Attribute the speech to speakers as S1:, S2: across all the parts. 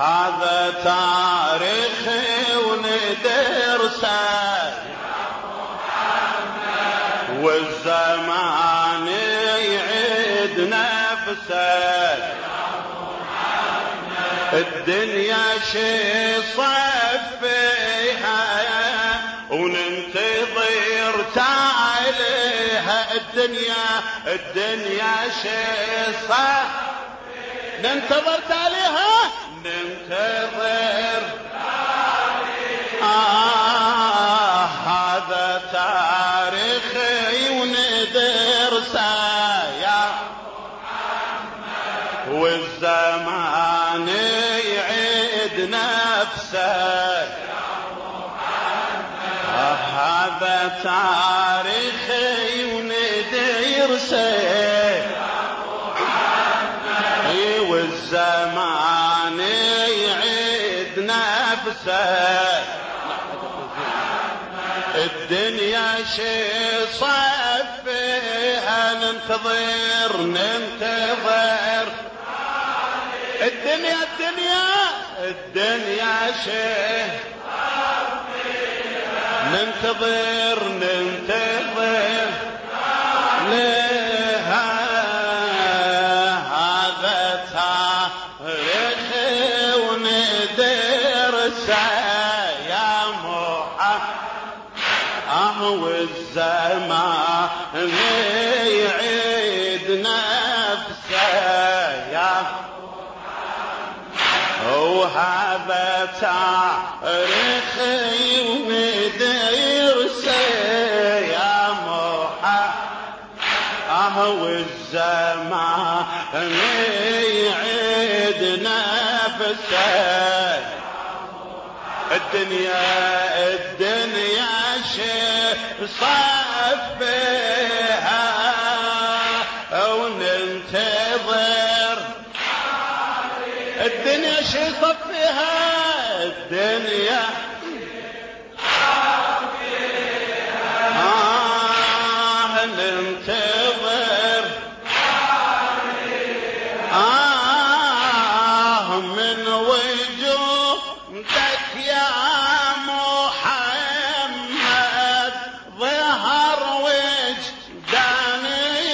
S1: هذا تاريخي وندرسه والزمان يعيد نفسه. الدنيا شي صفيها وننتظر تعاليها. الدنيا شي صفيها ننتظر تعاليها. ننتظر هذا تاريخي وندرسه يا محمد والزمان يعيد نفسه يا محمد. هذا تاريخي وندرسه يا محمد والزمان يعيد نفسه. الدنيا شي صفيها ننتظر الدنيا شي ننتظر لها. هذا تاريخي وندرسه يا محمد والزمان يعيد نفسه يا محمد. وهذا تاريخي وندرسه يا محمد والزمان يعيد نفسه. الدنيا شي صفيها وننتظر. الدنيا شي صفيها الدنيا ننتظر من وجودك يا محمد. ظهر وجدان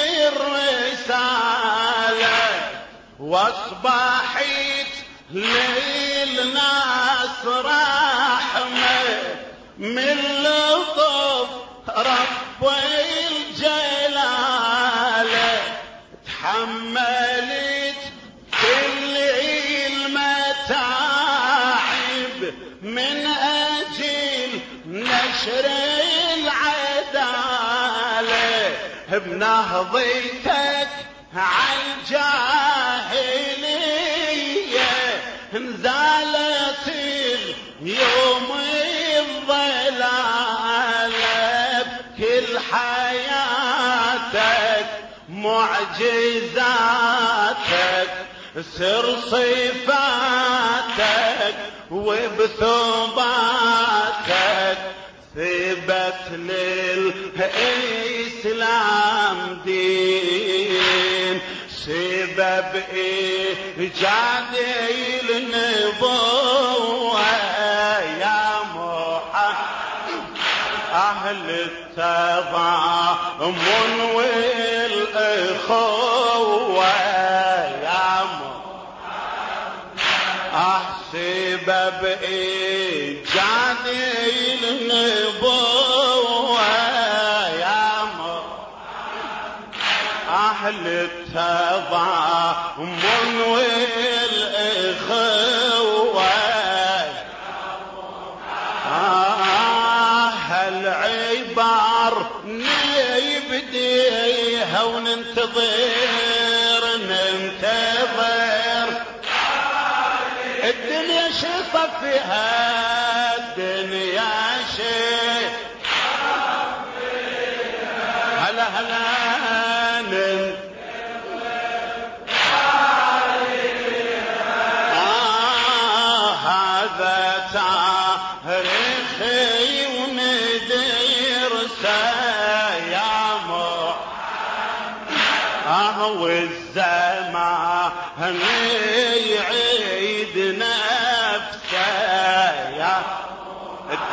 S1: الرسالة واصبحت للناس رحمة من لطف رب الجلالة. تحملت كل المتاعب من أجل نشر العدالة. بنهضتك عالجاهلية نزالت اليوم الضلالة. بكل حياتك معجزاتك سر صفاتك وبثباتك ثبت للإسلام دين. سبب إيجاد النبوة يا محمد أهل التضامن والإخوة يا محمد. سبب إيجاد النبوة يا محمد أهل التضامن والإخوة. العبار نبديها وننتظر الدنيا شي صفيها الدنيا شي هلا هذا تاريخي وندرسه يا محمد والزمان يعيد نفسه.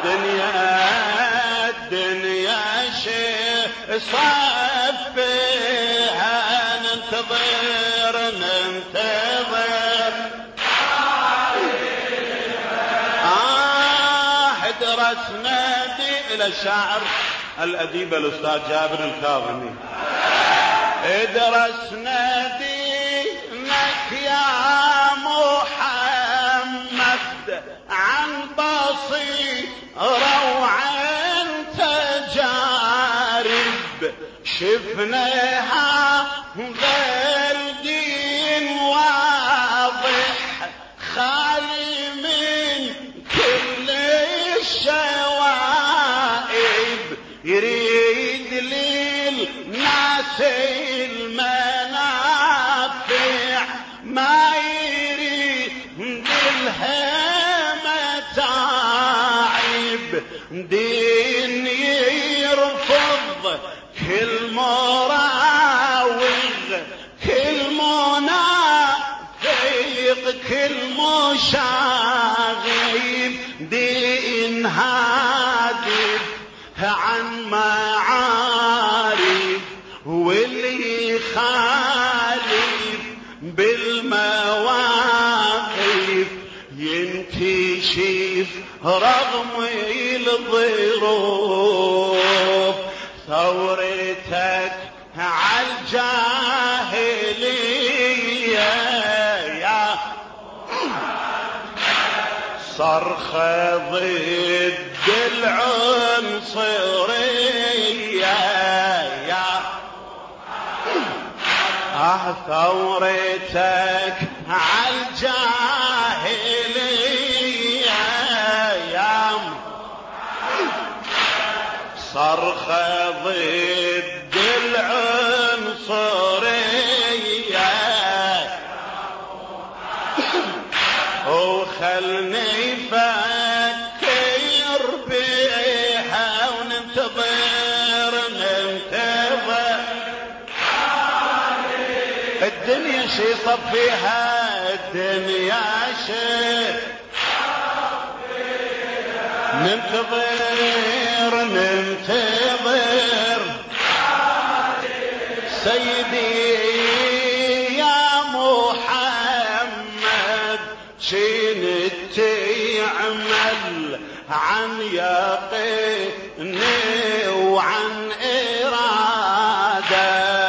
S1: الدنيا شي صفيها ننتظر درسنا دي إلى الشاعر الأديب الأستاذ جابر الكاظمي. درسنا دينك يا محمد عن بصيرة وعن تجارب شفناها بالدين واضح خالي من كل الشوائب يريد للناس المنافع ما يريد لها متاعب دين يرفض كل مراوغ كل منافق كل مشاغب دين هادف عن معارف واللي يخالف بالمواقف ينكشف رغم الظروف. ثورتك عالجاهلية يا صرخة ضد العنصرية يا ثورتك عالجاهلية يا صرخة ضد العنصرية وخلني فكر بيها وننتظر الدنيا شي صفيها الدنيا شي ننتظر سيدي يا محمد شين تعمل عن يقين وعن إرادة.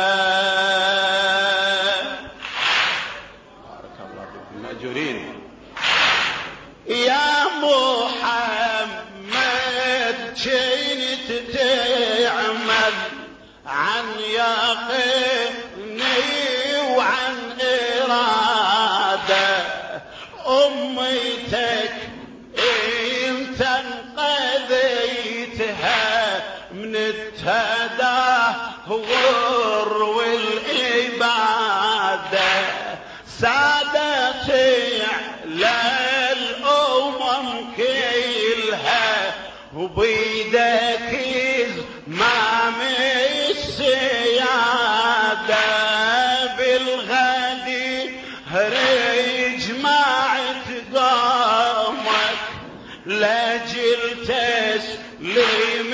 S1: بارك الله فيكم مأجورين. يا محمد شين تعمل عن يقين وعن إرادة. أمتك انت انقذيتها من التدهور والإبادة. سادت على الأمم كلها وبيدك زمام السيادة. بالغدي جمعت قومك لاجل تسليم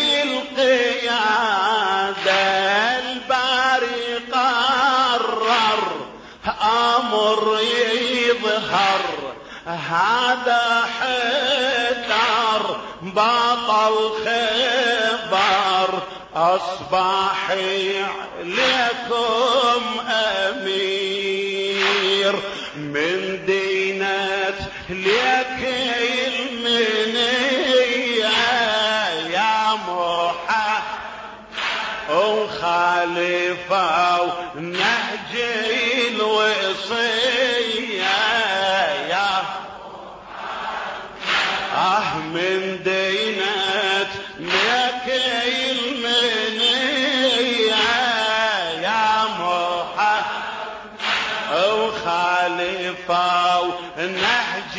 S1: القيادة. الباري قرر أمر يظهر هذا حدر بطل خبر أصبح عليكم أمير من دينة ليك المنية يا محمد وخالفة نهج الوصية يا من دينة ليك المنية يا محمد وخالفة نهج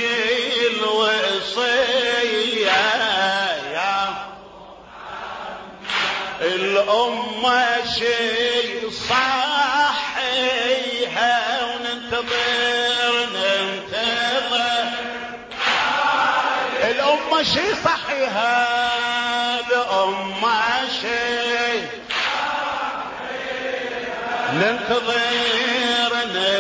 S1: الوصية يا الأمة شي صحيها وننتظر الأمة شي صحيها عليها الأمة شيء ننتظر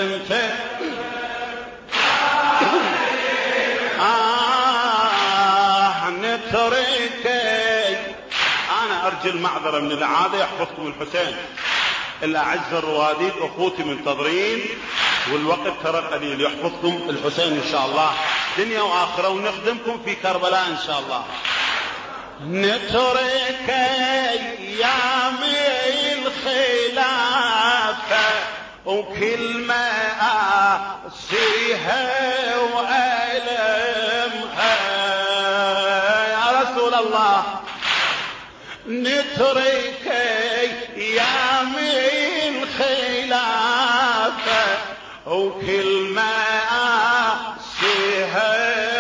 S1: نتركي. أنا أرجو المعذرة من العادة، يحفظكم الحسين. الأعز الرواديد أخوتي منتظرين والوقت ترى قليل، يحفظكم الحسين إن شاء الله دنيا وآخرة، ونخدمكم في كربلاء إن شاء الله. نترك أيام الخلافة وكل ما أسيها وألمها يا رسول الله. نترك أيام الخلافة وكل ما أسيها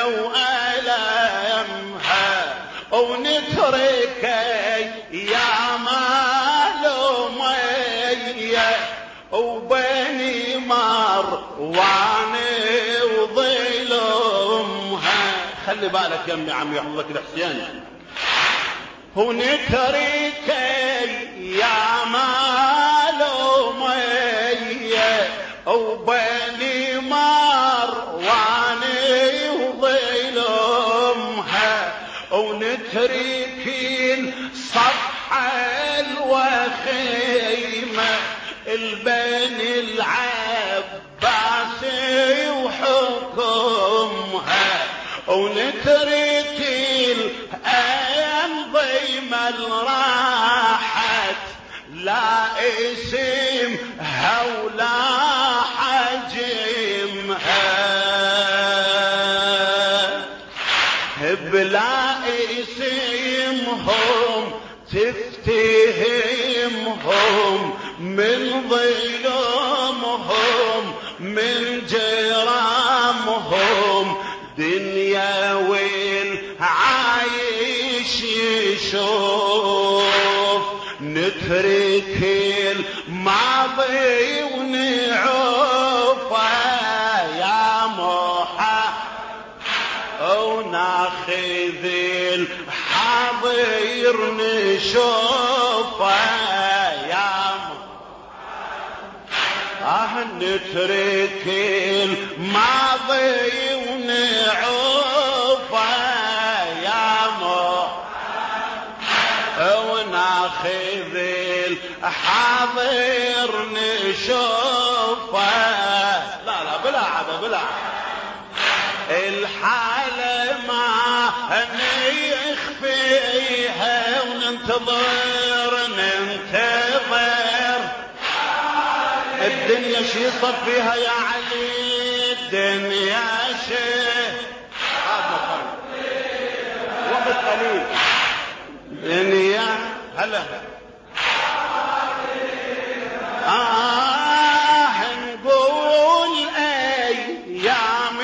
S1: وألمها، ونترك يا مال أمية وبني مروان وظلمها. خلي بالك يا عمي يحفظك الحسين. ونترك يا مال أمية وبني مروان وظلمها، ونترك الصفحة الوخيمة البني العباس وحكمها، ونترك الأنظمة الراحت لا اسمها ولا حجمها، بلا اسمهم تفتهمهم من ظلمهم من جرامهم، دنيا والعايش يشوف. نترك الماضي ونعوفه يا محمد، وناخذ الحاضر نشوفه يا محمد. نترك الماضي ونعوفه يا محمد، وناخذ الحاضر نشوفه. لا لا بلا عبا بلا عبا، الحالة ما نخفيها وننتظر الدنيا شي صفيها يا علي، الدنيا شي وقت قليل دنيا هلا نقول ايام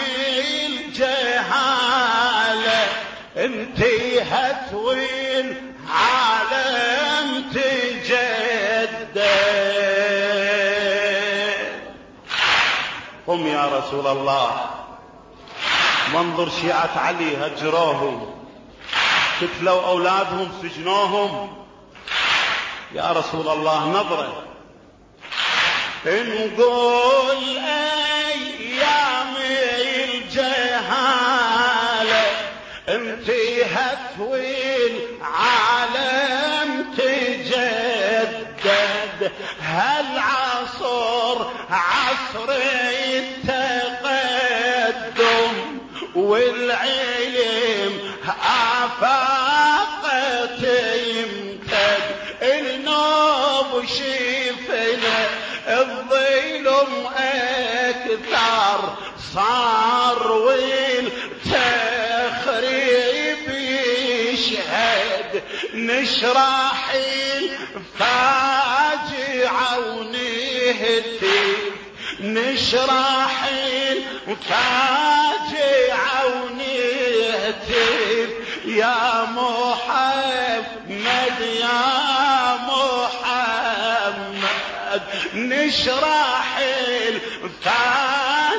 S1: الجهالة انتهت والعالم تجدد. قم يا رسول الله، منظر شيعة علي هجروهم، قتلوا أولادهم سجنوهم. يا رسول الله نظرة. نقول أيام الجهالة انتهت والعالم تجدد، هالعصر عصر التقدم والعلم آفاق تمتد، النوب شفنا الظلم أكثر صار والتخريب يشهد، نشرح الفاجعة ونهتف، نشرح الفاجعة ونهتف يا محمد يا محمد، نشرح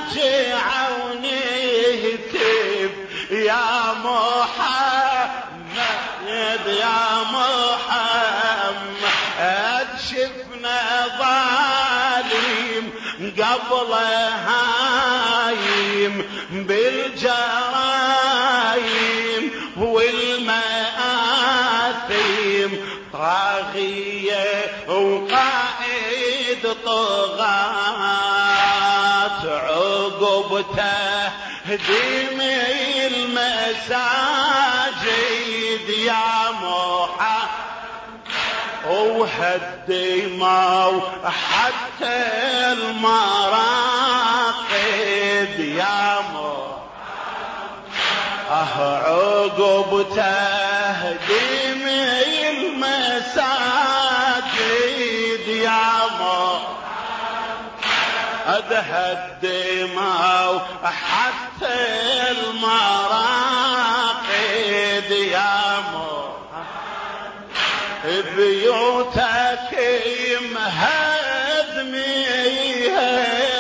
S1: الفاجعة ونهتف يا محمد يا محمد شفنا ظالم قبله هايم بالجرايم والمآثم طاغية وقائد طغاة عقبته هدم المساجد يا محمد وهدموا حتى المراقد يا محمد عقبته هدم المساجد يا محمد هدموا حتى المراقد يا محمد بيوتك مهدميها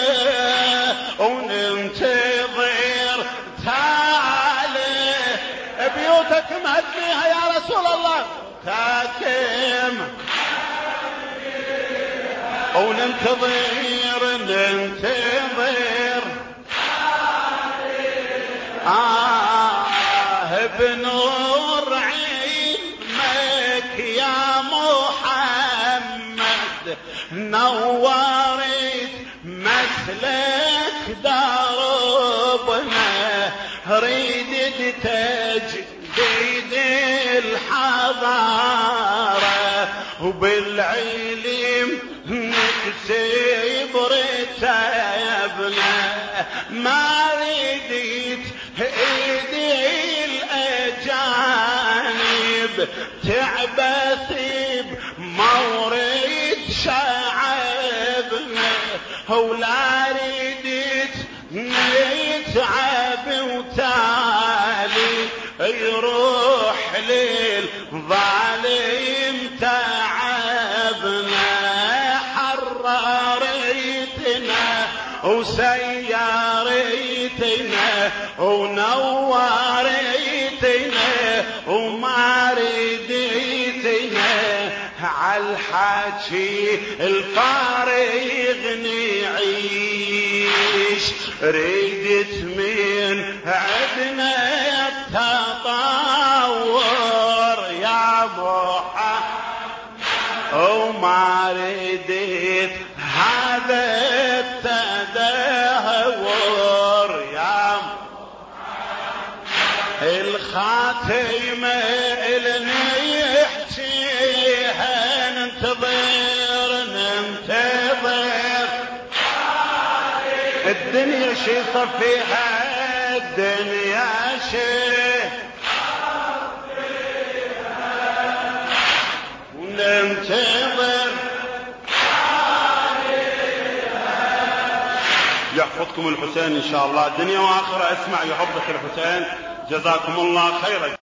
S1: وننتظر تعالي بيوتك مهدميها يا رسول الله تاكم وننتظر بنور علمك يا محمد نورت مسلك دربنا ريدت تجديد الحضارة وبالعلم نكسب رتابنا ما رديت ايدي الاجانب تعبث بمورد شعبنا ولا رديت نتعب وتالي يروح للظالم تعبنا حررتنا وسيرتنا ونورتنا وما رديتنا عالحكي الفارغ نعيش ردت من عدنا التطور يا محمد وما رديت هذا التدهور يا الخاتمة اللي يحكيها ننتظر الدنيا شي صفيها الدنيا شي وننتظر يحفظكم الحسين إن شاء الله دنيا وآخرة. اسمع يحفظك الحسين جزاكم الله خيرا.